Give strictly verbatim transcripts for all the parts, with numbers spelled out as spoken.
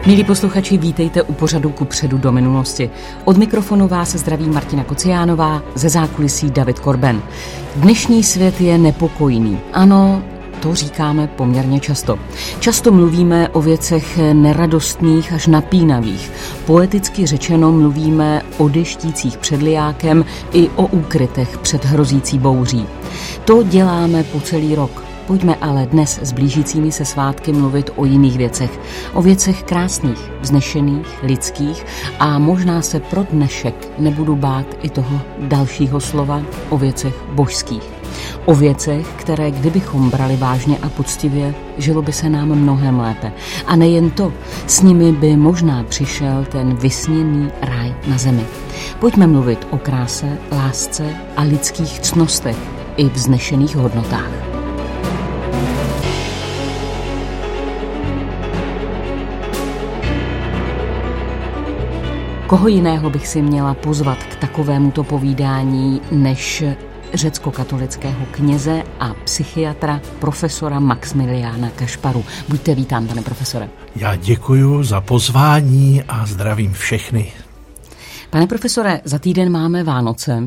Milí posluchači, vítejte u pořadu Kupředu do minulosti. Od mikrofonu vás zdraví Martina Kociánová, ze zákulisí David Korben. Dnešní svět je nepokojný. Ano, to říkáme poměrně často. Často mluvíme o věcech neradostných až napínavých. Poeticky řečeno mluvíme o deštících před lijákem i o úkrytech před hrozící bouří. To děláme po celý rok. Pojďme ale dnes s blížícími se svátky mluvit o jiných věcech. O věcech krásných, vznešených, lidských a možná se pro dnešek nebudu bát i toho dalšího slova o věcech božských. O věcech, které kdybychom brali vážně a poctivě, žilo by se nám mnohem lépe. A nejen to, s nimi by možná přišel ten vysněný ráj na zemi. Pojďme mluvit o kráse, lásce a lidských ctnostech i vznešených hodnotách. Koho jiného bych si měla pozvat k takovémuto povídání než řecko-katolického kněze a psychiatra profesora Maxmiliána Kašparu. Buďte vítán, pane profesore. Já děkuju za pozvání a zdravím všechny. Pane profesore, za týden máme Vánoce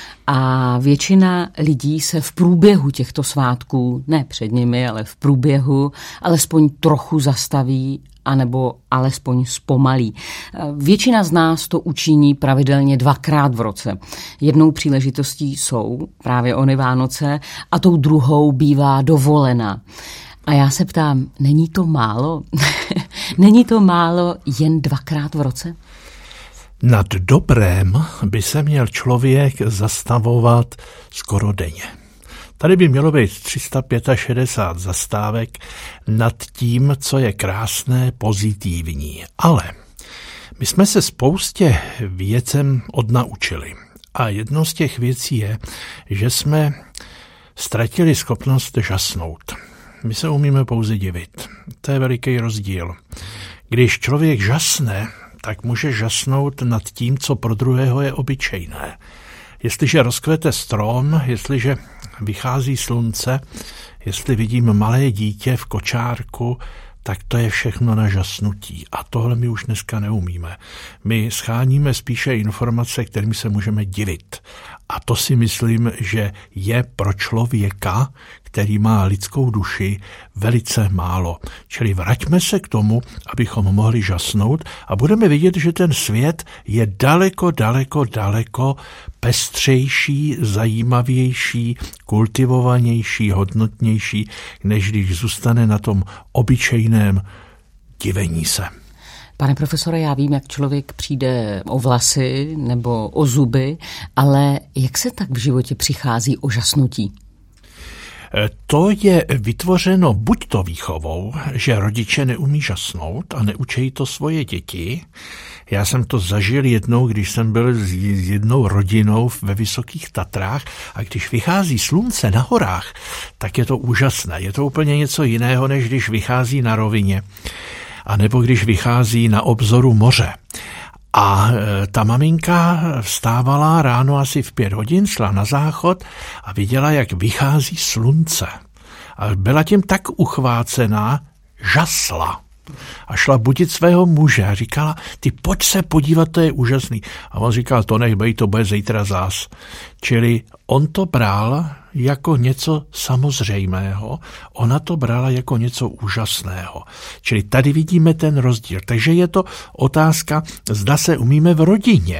a většina lidí se v průběhu těchto svátků, ne před nimi, ale v průběhu, alespoň trochu zastaví anebo alespoň zpomalí. Většina z nás to učiní pravidelně dvakrát v roce. Jednou příležitostí jsou právě ony Vánoce a tou druhou bývá dovolená. A já se ptám, není to málo? Není to málo jen dvakrát v roce? Nad dobrém by se měl člověk zastavovat skoro denně. Tady by mělo být tři sta šedesát pět zastávek nad tím, co je krásné, pozitivní. Ale my jsme se spoustě věcem odnaučili. A jednou z těch věcí je, že jsme ztratili schopnost žasnout. My se umíme pouze divit. To je veliký rozdíl. Když člověk žasne, tak může žasnout nad tím, co pro druhého je obyčejné. Jestliže rozkvete strom, jestliže vychází slunce, jestli vidím malé dítě v kočárku, tak to je všechno na žasnutí. A tohle my už dneska neumíme. My scháníme spíše informace, kterými se můžeme divit. A to si myslím, že je pro člověka, který má lidskou duši, velice málo. Čili vraťme se k tomu, abychom mohli žasnout a budeme vidět, že ten svět je daleko, daleko, daleko pestřejší, zajímavější, kultivovanější, hodnotnější, než když zůstane na tom obyčejném divení se. Pane profesore, já vím, jak člověk přijde o vlasy nebo o zuby, ale jak se tak v životě přichází o žasnutí? To je vytvořeno buď to výchovou, že rodiče neumí žasnout a neučejí to svoje děti. Já jsem to zažil jednou, když jsem byl s jednou rodinou ve Vysokých Tatrách a když vychází slunce na horách, tak je to úžasné. Je to úplně něco jiného, než když vychází na rovině, a nebo když vychází na obzoru moře. A ta maminka vstávala ráno asi v pět hodin, šla na záchod a viděla, jak vychází slunce. A byla tím tak uchvácená, žasla. A šla budit svého muže a říkala, ty pojď se podívat, to je úžasný. A on říkal, to nech bej, to bude zítra zás. Čili on to bral jako něco samozřejmého, ona to brala jako něco úžasného. Čili tady vidíme ten rozdíl. Takže je to otázka, zda se umíme v rodině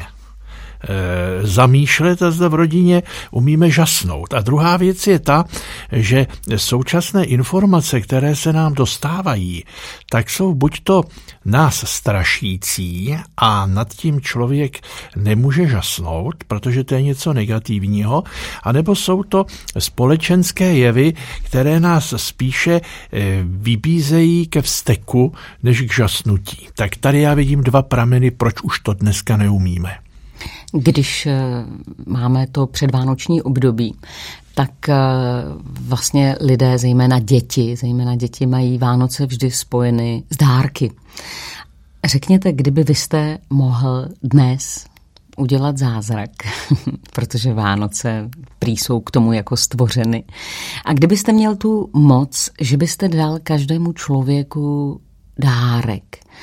e, zamýšlet a zda v rodině umíme žasnout. A druhá věc je ta, že současné informace, které se nám dostávají, tak jsou buď to nás strašící a nad tím člověk nemůže žasnout, protože to je něco negativního, anebo jsou to společenské jevy, které nás spíše vybízejí ke vzteku, než k žasnutí. Tak tady já vidím dva prameny, proč už to dneska neumíme. Když máme to předvánoční období, tak vlastně lidé, zejména děti, zejména děti mají Vánoce vždy spojeny s dárky. Řekněte, kdyby vy jste mohl dnes udělat zázrak, protože Vánoce prý jsou k tomu jako stvořeny. A kdybyste měl tu moc, že byste dal každému člověku dárek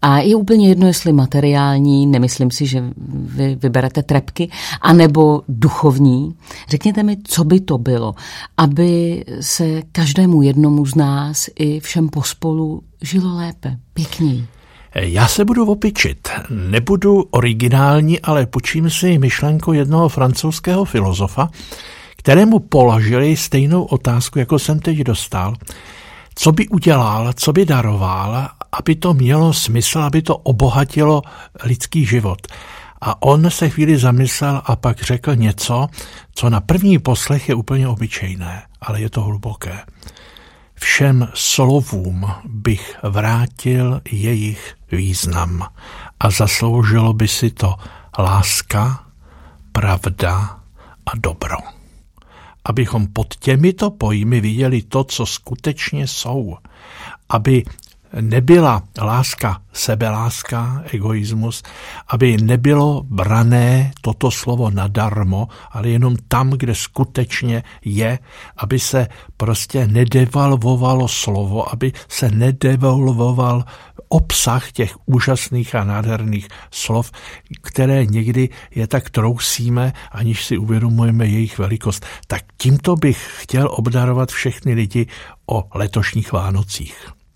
A je úplně jedno, jestli materiální, nemyslím si, že vy vyberete trepky, anebo duchovní. Řekněte mi, co by to bylo, aby se každému jednomu z nás i všem pospolu žilo lépe, pěkněji. Já se budu opičit. Nebudu originální, ale počím si myšlenku jednoho francouzského filozofa, kterému položili stejnou otázku, jako jsem teď dostal. Co by udělal, co by daroval, aby to mělo smysl, aby to obohatilo lidský život. A on se chvíli zamyslel a pak řekl něco, co na první poslech je úplně obyčejné, ale je to hluboké. Všem slovům bych vrátil jejich význam a zasloužilo by si to láska, pravda a dobro. Abychom pod těmito pojmy viděli to, co skutečně jsou. Aby nebyla láska sebeláska, egoismus, aby nebylo brané toto slovo nadarmo, ale jenom tam, kde skutečně je, aby se prostě nedevalvovalo slovo, aby se nedevalvoval obsah těch úžasných a nádherných slov, které někdy je tak trousíme, aniž si uvědomujeme jejich velikost. Tak tímto bych chtěl obdarovat všechny lidi o letošních Vánocích.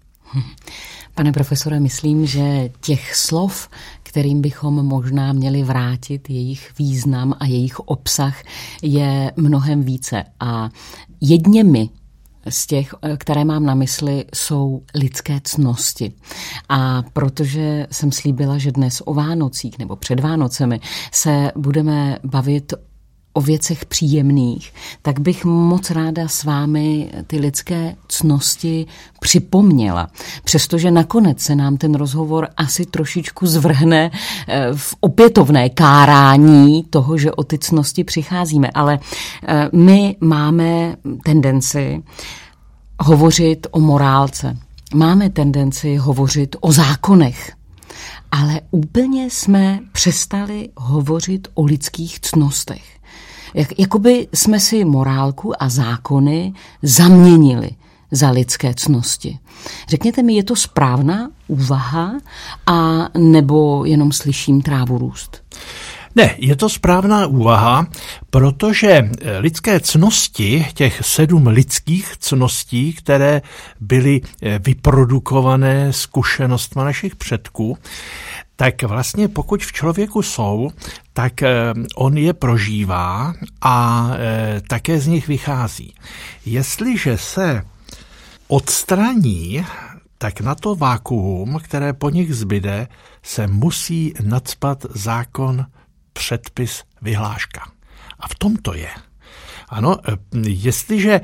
Pane profesore, myslím, že těch slov, kterým bychom možná měli vrátit jejich význam a jejich obsah, je mnohem více. A jedněmi z těch, které mám na mysli, jsou lidské ctnosti. A protože jsem slíbila, že dnes o Vánocích nebo před Vánocemi se budeme bavit o věcech příjemných, tak bych moc ráda s vámi ty lidské ctnosti připomněla. Přestože nakonec se nám ten rozhovor asi trošičku zvrhne v opětovné kárání toho, že o ty ctnosti přicházíme. Ale my máme tendenci hovořit o morálce. Máme tendenci hovořit o zákonech. Ale úplně jsme přestali hovořit o lidských ctnostech. Jak, jakoby jsme si morálku a zákony zaměnili za lidské ctnosti. Řekněte mi, je to správná úvaha a nebo jenom slyším trávu růst? Ne, je to správná úvaha, protože lidské ctnosti, těch sedm lidských ctností, které byly vyprodukované zkušenostmi našich předků, tak vlastně pokud v člověku jsou, tak on je prožívá a také z nich vychází. Jestliže se odstraní, tak na to vákuum, které po nich zbyde, se musí nacpat zákon, předpis, vyhláška. A v tom to je. Ano, jestliže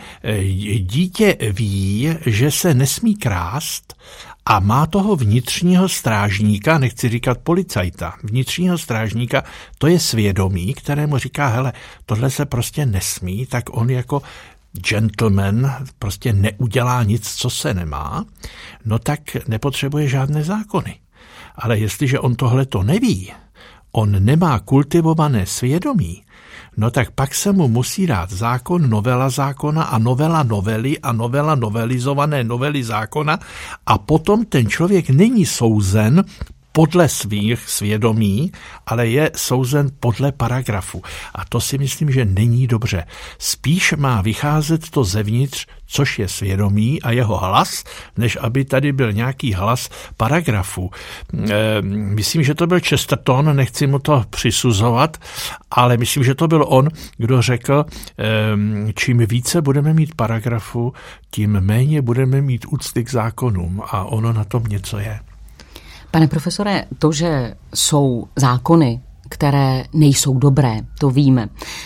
dítě ví, že se nesmí krást a má toho vnitřního strážníka, nechci říkat policajta, vnitřního strážníka, to je svědomí, kterému říká, hele, tohle se prostě nesmí, tak on jako gentleman prostě neudělá nic, co se nemá, no tak nepotřebuje žádné zákony. Ale jestliže on tohle to neví, on nemá kultivované svědomí, no tak pak se mu musí dát zákon, novela zákona a novela novely a novela novelizované novely zákona a potom ten člověk není souzen podle svých svědomí, ale je souzen podle paragrafu. A to si myslím, že není dobře. Spíš má vycházet to zevnitř, což je svědomí a jeho hlas, než aby tady byl nějaký hlas paragrafu. E, myslím, že to byl Chesterton, nechci mu to přisuzovat, ale myslím, že to byl on, kdo řekl, e, čím více budeme mít paragrafu, tím méně budeme mít úcty k zákonům a ono na tom něco je. Pane profesore, to, že jsou zákony, které nejsou dobré, to víme.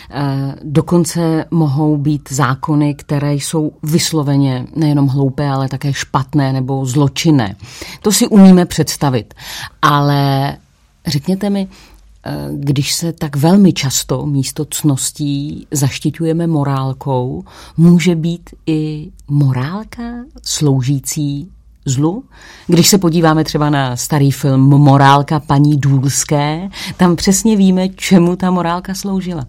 Dokonce mohou být zákony, které jsou vysloveně nejenom hloupé, ale také špatné nebo zločinné. To si umíme představit. Ale řekněte mi, když se tak velmi často místo ctností zaštiťujeme morálkou, může být i morálka sloužící zlu? Když se podíváme třeba na starý film Morálka paní Důlské, tam přesně víme, čemu ta morálka sloužila.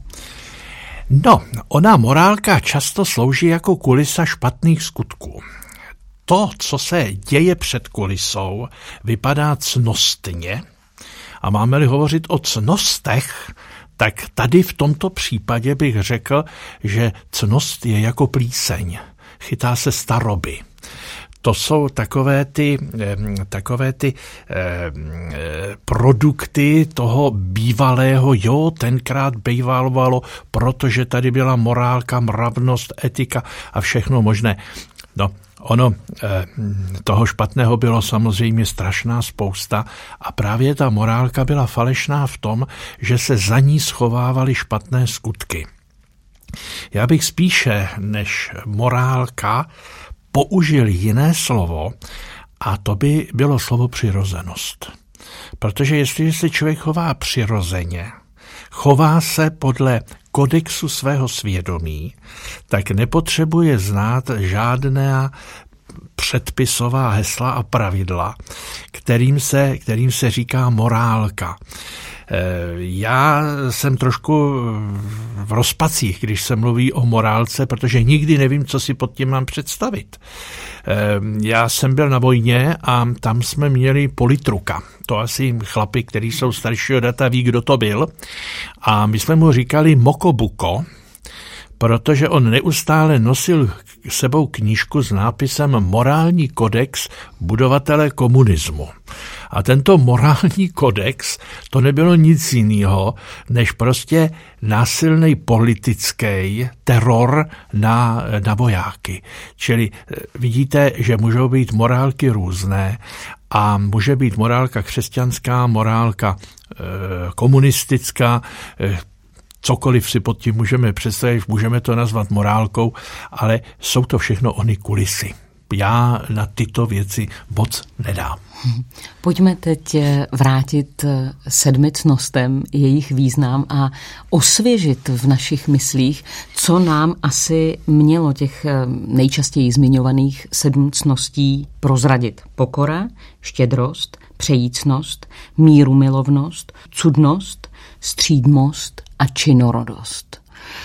No, ona morálka často slouží jako kulisa špatných skutků. to, co se děje před kulisou, vypadá cnostně. A máme-li hovořit o cnostech, tak tady v tomto případě bych řekl, že cnost je jako plíseň. Chytá se staroby. To jsou takové ty, takové ty eh, produkty toho bývalého, jo, tenkrát bývalo, protože tady byla morálka, mravnost, etika a všechno možné. No, ono, eh, toho špatného bylo samozřejmě strašná spousta a právě ta morálka byla falešná v tom, že se za ní schovávaly špatné skutky. Já bych spíše než morálka použil jiné slovo a to by bylo slovo přirozenost. Protože jestliže se člověk chová přirozeně, chová se podle kodexu svého svědomí, tak nepotřebuje znát žádná předpisová hesla a pravidla, kterým se, kterým se říká morálka. Já jsem trošku v rozpacích, když se mluví o morálce, protože nikdy nevím, co si pod tím mám představit. Já jsem byl na vojně a tam jsme měli politruka. To asi chlapi, kteří jsou staršího data, ví, kdo to byl. A my jsme mu říkali Mokobuko, protože on neustále nosil sebou knížku s nápisem Morální kodex budovatele komunismu. A tento morální kodex, to nebylo nic jiného, než prostě násilný politický teror na, na vojáky. Čili vidíte, že můžou být morálky různé a může být morálka křesťanská, morálka e, komunistická, e, cokoliv si pod tím můžeme představit, můžeme to nazvat morálkou, ale jsou to všechno ony kulisy. Já na tyto věci moc nedám. Pojďme teď vrátit sedmi cnostem jejich význam a osvěžit v našich myslích, co nám asi mělo těch nejčastěji zmiňovaných sedm cností prozradit. Pokora, štědrost, přejícnost, mírumilovnost, cudnost, střídmost a činorodost.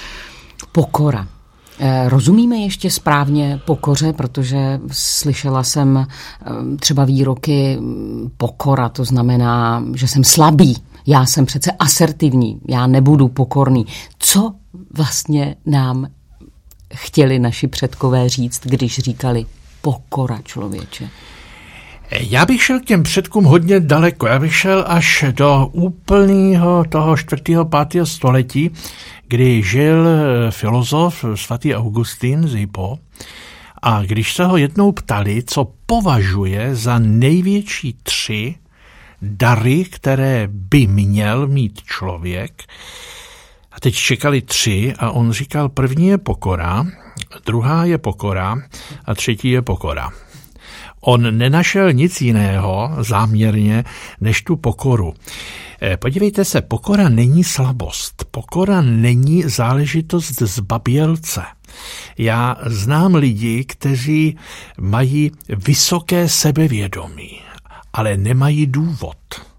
Pokora. Rozumíme ještě správně pokoře, protože slyšela jsem třeba výroky pokora, to znamená, že jsem slabý, já jsem přece asertivní, já nebudu pokorný. Co vlastně nám chtěli naši předkové říct, když říkali pokora, člověče? Já bych šel k těm předkům hodně daleko. Já bych šel až do úplného toho čtvrtého, pátého století, kdy žil filozof svatý Augustín z Hippo a když se ho jednou ptali, co považuje za největší tři dary, které by měl mít člověk, a teď čekali tři a on říkal, první je pokora, druhá je pokora a třetí je pokora. On nenašel nic jiného záměrně než tu pokoru. Podívejte se, pokora není slabost. Pokora není záležitost zbabělce. Já znám lidi, kteří mají vysoké sebevědomí, ale nemají důvod.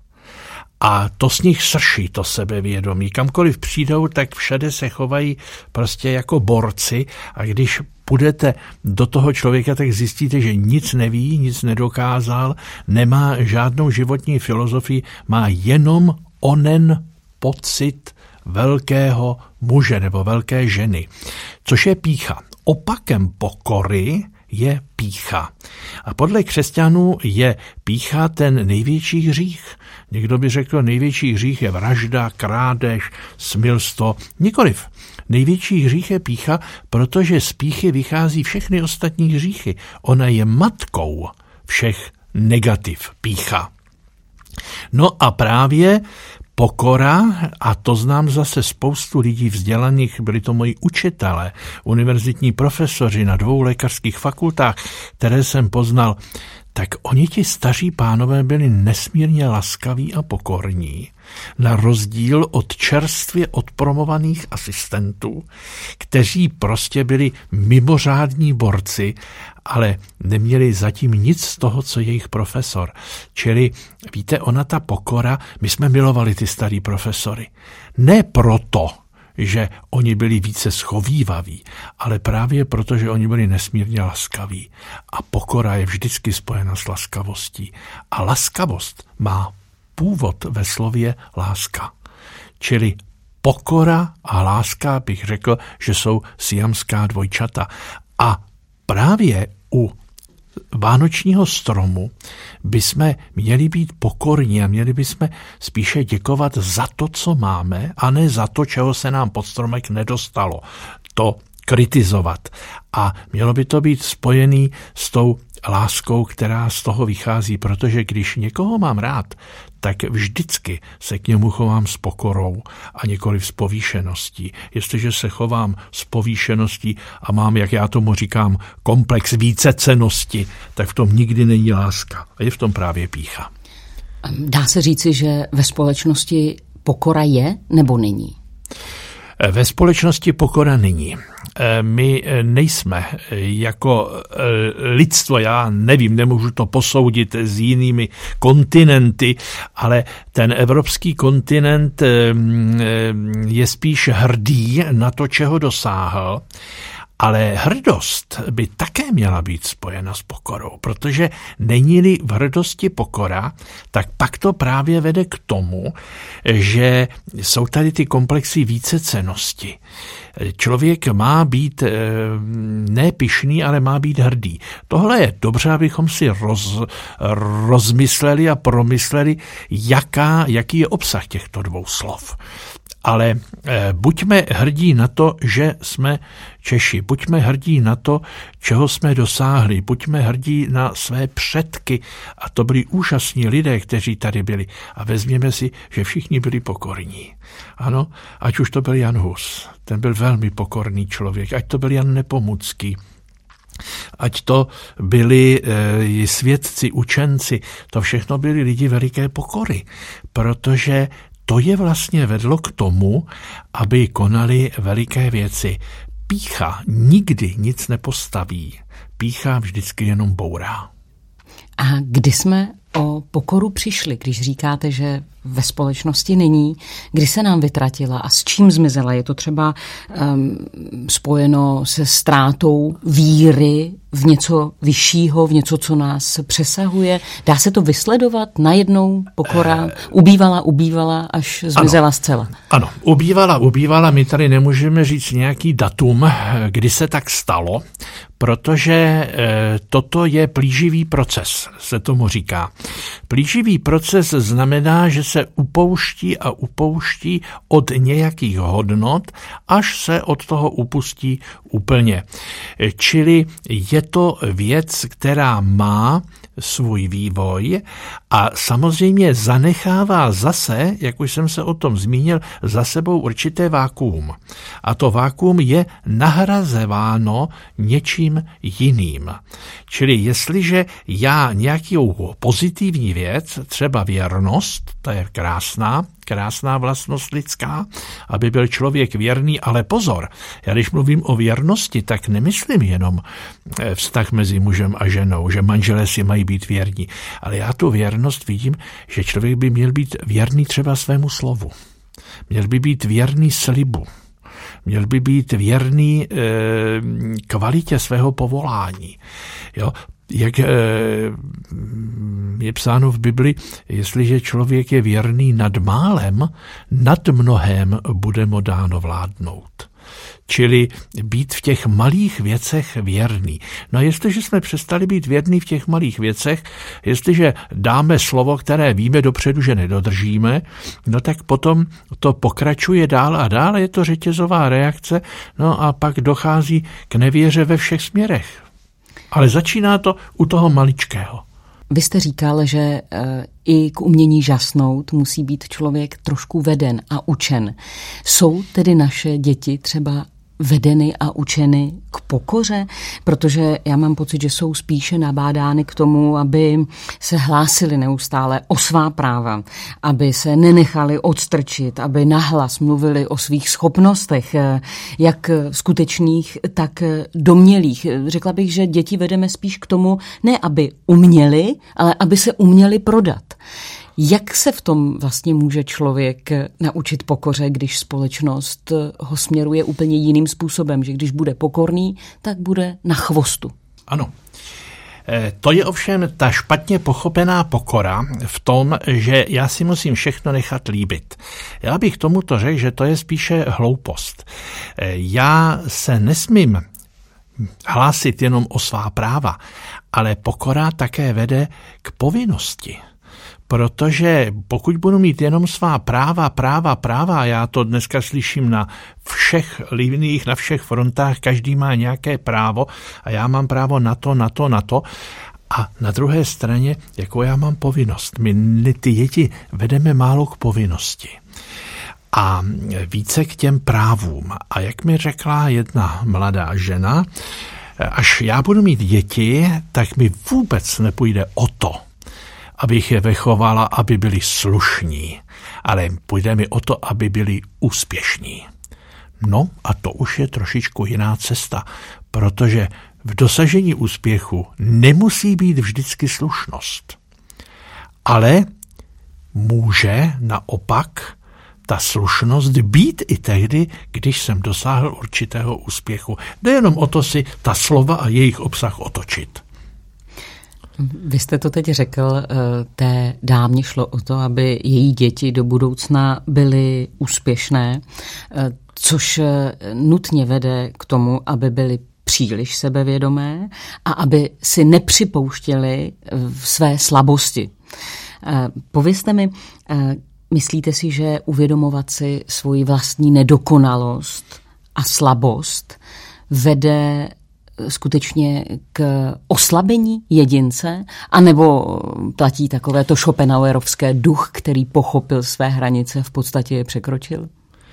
A to z nich srší, to sebevědomí. Kamkoliv přijdou, tak všade se chovají prostě jako borci a když půjdete do toho člověka, tak zjistíte, že nic neví, nic nedokázal, nemá žádnou životní filozofii, má jenom onen pocit velkého muže nebo velké ženy, což je pýcha. Opakem pokory je pýcha. A podle křesťanů je pýcha ten největší hřích. Někdo by řekl, největší hřích je vražda, krádež, smilstvo. Nikoliv. Největší hřích je pýcha, protože z pýchy vychází všechny ostatní hříchy. Ona je matkou všech negativ, pýcha. No a právě pokora, a to znám zase spoustu lidí vzdělaných, byli to moji učitelé, univerzitní profesoři na dvou lékařských fakultách, které jsem poznal, tak oni ti staří pánové byli nesmírně laskaví a pokorní, na rozdíl od čerstvě odpromovaných asistentů, kteří prostě byli mimořádní borci, ale neměli zatím nic z toho, co jejich profesor. Čili, víte, ona ta pokora, my jsme milovali ty starý profesory. Ne proto, že oni byli více schovívaví, ale právě proto, že oni byli nesmírně laskaví. A pokora je vždycky spojena s laskavostí. A laskavost má původ ve slově láska. Čili pokora a láska, bych řekl, že jsou siamská dvojčata. A právě u vánočního stromu bychom měli být pokorní a měli bychom spíše děkovat za to, co máme, a ne za to, čeho se nám pod stromek nedostalo. To kritizovat. A mělo by to být spojený s tou láskou, která z toho vychází, protože když někoho mám rád, tak vždycky se k němu chovám s pokorou a nikoliv s povýšeností. Jestliže se chovám s povýšeností a mám, jak já tomu říkám, komplex vícecennosti, tak v tom nikdy není láska. A je v tom právě pýcha. Dá se říci, že ve společnosti pokora je nebo není? Ve společnosti pokora není. My nejsme jako lidstvo, já nevím, nemůžu to posoudit s jinými kontinenty, ale ten evropský kontinent je spíš hrdý na to, čeho dosáhl. Ale hrdost by také měla být spojena s pokorou, protože není-li v hrdosti pokora, tak pak to právě vede k tomu, že jsou tady ty komplexy vícecennosti. Člověk má být ne pyšný, ale má být hrdý. Tohle je dobře, abychom si roz, rozmysleli a promysleli, jaká, jaký je obsah těchto dvou slov. Ale eh, buďme hrdí na to, že jsme Češi, buďme hrdí na to, čeho jsme dosáhli, buďme hrdí na své předky. A to byli úžasní lidé, kteří tady byli. A vezměme si, že všichni byli pokorní. Ano, ať už to byl Jan Hus, ten byl velmi pokorný člověk, ať to byl Jan Nepomucký, ať to byli e, svědci, učenci, to všechno byli lidi veliké pokory, protože to je vlastně vedlo k tomu, aby konali veliké věci. Pýcha nikdy nic nepostaví. Pýcha vždycky jenom bourá. A kdy jsme o pokoru přišli, když říkáte, že ve společnosti není, kdy se nám vytratila a s čím zmizela? Je to třeba um, spojeno se ztrátou víry v něco vyššího, v něco, co nás přesahuje? Dá se to vysledovat? Najednou pokora ubývala, ubývala, až zmizela ano, zcela? Ano, ubývala, ubývala. My tady nemůžeme říct nějaký datum, kdy se tak stalo, protože e, toto je plíživý proces, se tomu říká. Plíživý proces znamená, že se upouští a upouští od nějakých hodnot, až se od toho upustí úplně. Čili je to věc, která má svůj vývoj a samozřejmě zanechává zase, jak už jsem se o tom zmínil, za sebou určité vákuum. A to vákuum je nahrazováno něčím jiným. Čili jestliže já nějakou pozitivní věc, třeba věrnost, to je krásná, krásná vlastnost lidská, aby byl člověk věrný, ale pozor, já když mluvím o věrnosti, tak nemyslím jenom vztah mezi mužem a ženou, že manželé si mají být věrní, ale já tu věrnost vidím, že člověk by měl být věrný třeba svému slovu, měl by být věrný slibu, měl by být věrný e, kvalitě svého povolání. Jo? Jak e, je psáno v Bibli, jestliže člověk je věrný nad málem, nad mnohem bude mu dáno vládnout. Čili být v těch malých věcech věrný. No a jestliže jsme přestali být věrní v těch malých věcech, jestliže dáme slovo, které víme dopředu, že nedodržíme, no tak potom to pokračuje dál a dál, je to řetězová reakce, no a pak dochází k nevěře ve všech směrech. Ale začíná to u toho maličkého. Vy jste říkal, že e, i k umění žasnout musí být člověk trošku veden a učen. Jsou tedy naše děti třeba vedeny a učeny k pokoře? Protože já mám pocit, že jsou spíše nabádány k tomu, aby se hlásili neustále o svá práva, aby se nenechali odstrčit, aby nahlas mluvili o svých schopnostech, jak skutečných, tak domnělých. Řekla bych, že děti vedeme spíš k tomu, ne aby uměli, ale aby se uměli prodat. Jak se v tom vlastně může člověk naučit pokoře, když společnost ho směruje úplně jiným způsobem, že když bude pokorný, tak bude na chvostu? Ano. To je ovšem ta špatně pochopená pokora v tom, že já si musím všechno nechat líbit. Já bych tomuto řekl, že to je spíše hloupost. Já se nesmím hlásit jenom o svá práva, ale pokora také vede k povinnosti. Protože pokud budu mít jenom svá práva, práva, práva, já to dneska slyším na všech liniích, na všech frontách, každý má nějaké právo a já mám právo na to, na to, na to. A na druhé straně, jako já mám povinnost. My ty děti vedeme málo k povinnosti a více k těm právům. A jak mi řekla jedna mladá žena, až já budu mít děti, tak mi vůbec nepůjde o to, abych je vychovala, aby byli slušní, ale půjde mi o to, aby byli úspěšní. No a to už je trošičku jiná cesta, protože v dosažení úspěchu nemusí být vždycky slušnost. Ale může naopak ta slušnost být i tehdy, když jsem dosáhl určitého úspěchu. Jde jenom o to si ta slova a jejich obsah otočit. Vy jste to teď řekl, té dámě šlo o to, aby její děti do budoucna byly úspěšné, což nutně vede k tomu, aby byly příliš sebevědomé a aby si nepřipouštěli své slabosti. Povězte mi, myslíte si, že uvědomovat si svoji vlastní nedokonalost a slabost vede skutečně k oslabení jedince, anebo platí takové to Schopenhauerovské duch, který pochopil své hranice, v podstatě je překročil?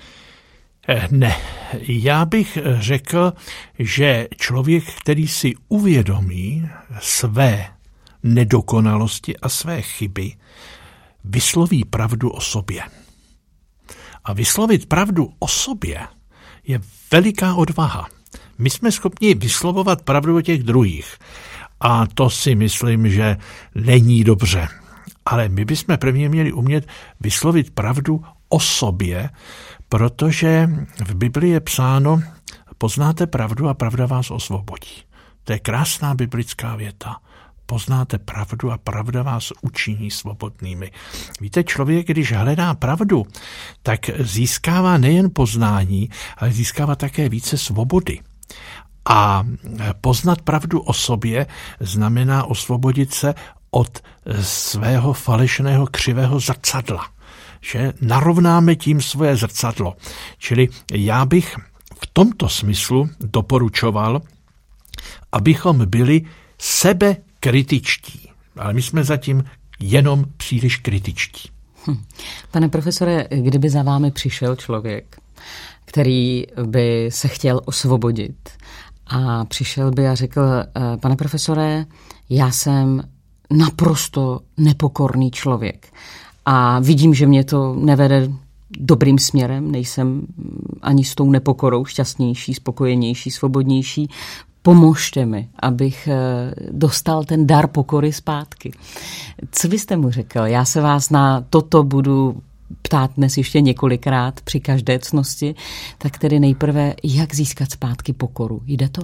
Ne, já bych řekl, že člověk, který si uvědomí své nedokonalosti a své chyby, vysloví pravdu o sobě. A vyslovit pravdu o sobě je veliká odvaha. My jsme schopni vyslovovat pravdu o těch druhých. A to si myslím, že není dobře. Ale my bychom prvně měli umět vyslovit pravdu o sobě, protože v Biblii je psáno, poznáte pravdu a pravda vás osvobodí. To je krásná biblická věta. Poznáte pravdu a pravda vás učiní svobodnými. Víte, člověk, když hledá pravdu, tak získává nejen poznání, ale získává také více svobody. A poznat pravdu o sobě znamená osvobodit se od svého falešného křivého zrcadla. Že narovnáme tím svoje zrcadlo. Čili já bych v tomto smyslu doporučoval, abychom byli sebekritičtí. Ale my jsme zatím jenom příliš kritičtí. Hm. Pane profesore, kdyby za vámi přišel člověk, který by se chtěl osvobodit a přišel by a řekl, pane profesore, já jsem naprosto nepokorný člověk a vidím, že mě to nevede dobrým směrem, nejsem ani s tou nepokorou šťastnější, spokojenější, svobodnější. Pomožte mi, abych dostal ten dar pokory zpátky. Co byste mu řekl? Já se vás na toto budu ptát dnes ještě několikrát při každé ctnosti, tak tedy nejprve, jak získat zpátky pokoru? Jde to?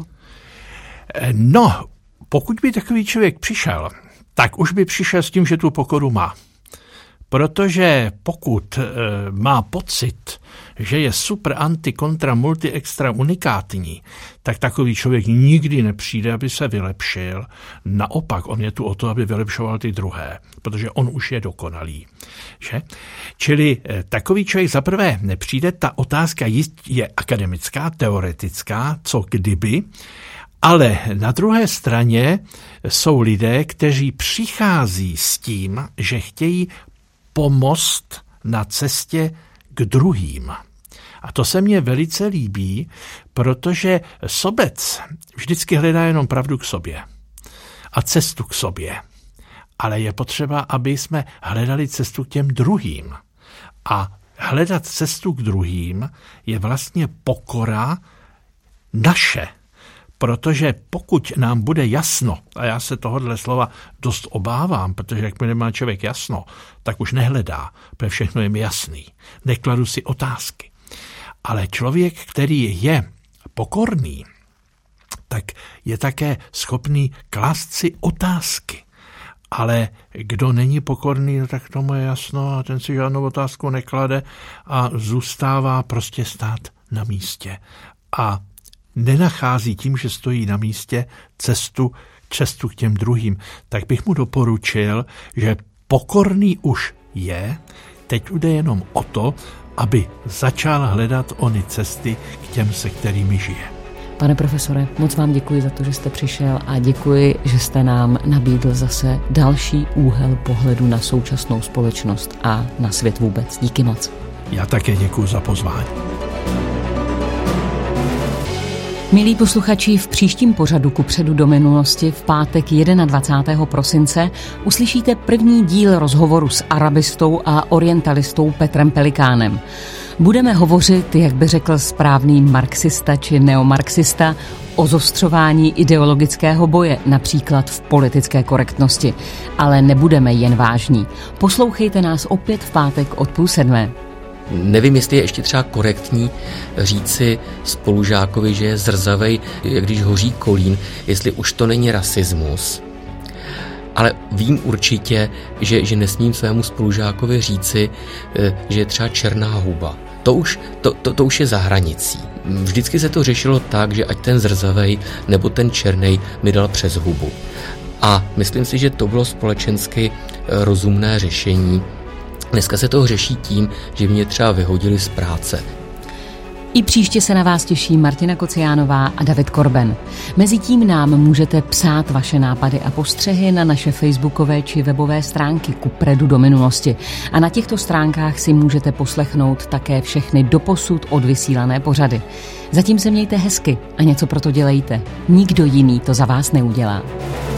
No, pokud by takový člověk přišel, tak už by přišel s tím, že tu pokoru má. Protože pokud e, má pocit, že je super anti kontra multi extra unikátní, tak takový člověk nikdy nepřijde, aby se vylepšil. Naopak, on je tu o to, aby vylepšoval ty druhé, protože on už je dokonalý. Že? Čili e, takový člověk zaprvé nepřijde, ta otázka je akademická, teoretická, co kdyby, ale na druhé straně jsou lidé, kteří přichází s tím, že chtějí pomoct na cestě k druhým. A to se mně velice líbí, protože sobec vždycky hledá jenom pravdu k sobě a cestu k sobě. Ale je potřeba, aby jsme hledali cestu k těm druhým. A hledat cestu k druhým je vlastně pokora naše. Protože pokud nám bude jasno, a já se tohohle slova dost obávám, protože jak mi nemá člověk jasno, tak už nehledá, protože všechno je mi jasný. Nekladu si otázky. Ale člověk, který je pokorný, tak je také schopný klást si otázky. Ale kdo není pokorný, no tak tomu je jasno a ten si žádnou otázku neklade a zůstává prostě stát na místě. A nenachází tím, že stojí na místě cestu, cestu k těm druhým. Tak bych mu doporučil, že pokorný už je, teď jde jenom o to, aby začal hledat ony cesty k těm, se kterými žije. Pane profesore, moc vám děkuji za to, že jste přišel a děkuji, že jste nám nabídl zase další úhel pohledu na současnou společnost a na svět vůbec. Díky moc. Já také děkuji za pozvání. Milí posluchači, v příštím pořadu Kupředu do minulosti v pátek dvacátého prvního prosince uslyšíte první díl rozhovoru s arabistou a orientalistou Petrem Pelikánem. Budeme hovořit, jak by řekl správný marxista či neomarxista, o zostřování ideologického boje, například v politické korektnosti. Ale nebudeme jen vážní. Poslouchejte nás opět v pátek od půl sedmé. Nevím, jestli je ještě třeba korektní říci spolužákovi, že je zrzavej, jak když hoří kolín, jestli už to není rasismus. Ale vím určitě, že, že nesmím svému spolužákovi říci, že je třeba černá huba. To už, to, to, to už je za hranicí. Vždycky se to řešilo tak, že ať ten zrzavej nebo ten černej mi dal přes hubu. A myslím si, že to bylo společensky rozumné řešení. Dneska se toho řeší tím, že mě třeba vyhodili z práce. I příště se na vás těší Martina Kociánová a David Korben. Mezitím nám můžete psát vaše nápady a postřehy na naše facebookové či webové stránky Kupredu do minulosti. A na těchto stránkách si můžete poslechnout také všechny doposud odvysílané pořady. Zatím se mějte hezky a něco pro to dělejte. Nikdo jiný to za vás neudělá.